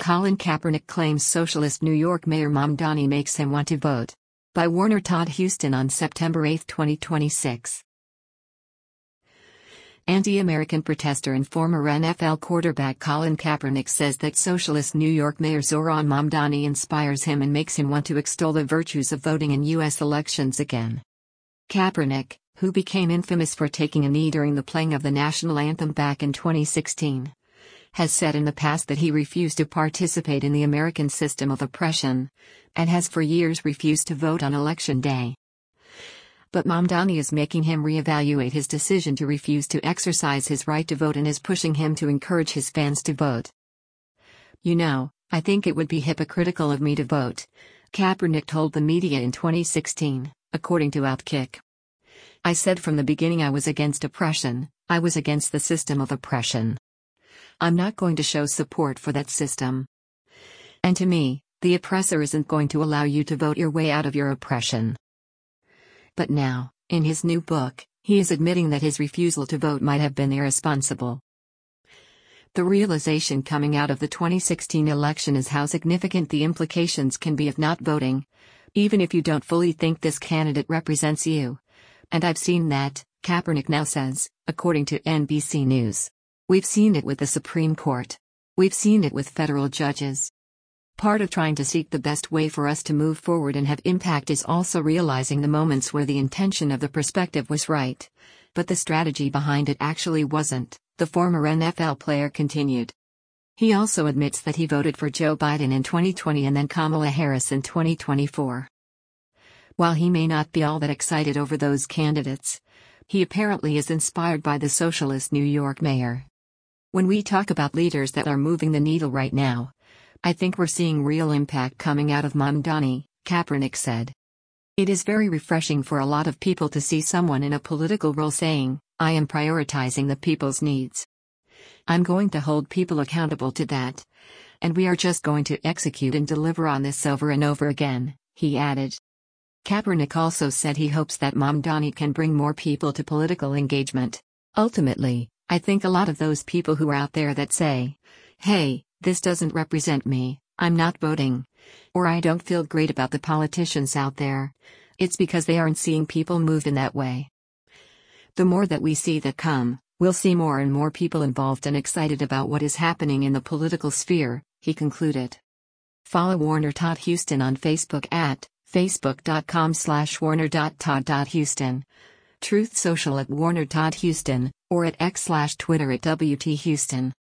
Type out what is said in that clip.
Colin Kaepernick claims socialist New York Mayor Mamdani makes him want to vote. By Warner Todd Houston on September 8, 2026. Anti-American protester and former NFL quarterback Colin Kaepernick says that socialist New York Mayor Zohran Mamdani inspires him and makes him want to extol the virtues of voting in U.S. elections again. Kaepernick, who became infamous for taking a knee during the playing of the national anthem back in 2016, has said in the past that he refused to participate in the American system of oppression, and has for years refused to vote on Election Day. But Mamdani is making him reevaluate his decision to refuse to exercise his right to vote and is pushing him to encourage his fans to vote. "You know, I think it would be hypocritical of me to vote," Kaepernick told the media in 2016, according to Outkick. "I said from the beginning I was against oppression, I was against the system of oppression. I'm not going to show support for that system. And to me, the oppressor isn't going to allow you to vote your way out of your oppression." But now, in his new book, he is admitting that his refusal to vote might have been irresponsible. The realization coming out of the 2016 election is how significant the implications can be of not voting, even if you don't fully think this candidate represents you. "And I've seen that," Kaepernick now says, according to NBC News. "We've seen it with the Supreme Court. We've seen it with federal judges. Part of trying to seek the best way for us to move forward and have impact is also realizing the moments where the intention of the perspective was right, but the strategy behind it actually wasn't," the former NFL player continued. He also admits that he voted for Joe Biden in 2020 and then Kamala Harris in 2024. While he may not be all that excited over those candidates, he apparently is inspired by the socialist New York mayor. "When we talk about leaders that are moving the needle right now, I think we're seeing real impact coming out of Mamdani," Kaepernick said. "It is very refreshing for a lot of people to see someone in a political role saying, 'I am prioritizing the people's needs. I'm going to hold people accountable to that. And we are just going to execute and deliver on this over and over again,'" he added. Kaepernick also said he hopes that Mamdani can bring more people to political engagement. "Ultimately, I think a lot of those people who are out there that say, 'Hey, this doesn't represent me, I'm not voting,' or 'I don't feel great about the politicians out there,' it's because they aren't seeing people move in that way. The more that we see that come, we'll see more and more people involved and excited about what is happening in the political sphere," he concluded. Follow Warner Todd Houston on Facebook at facebook.com/warner.todd.houston, Truth Social at Warner Todd Houston, or at X/Twitter at WT Houston.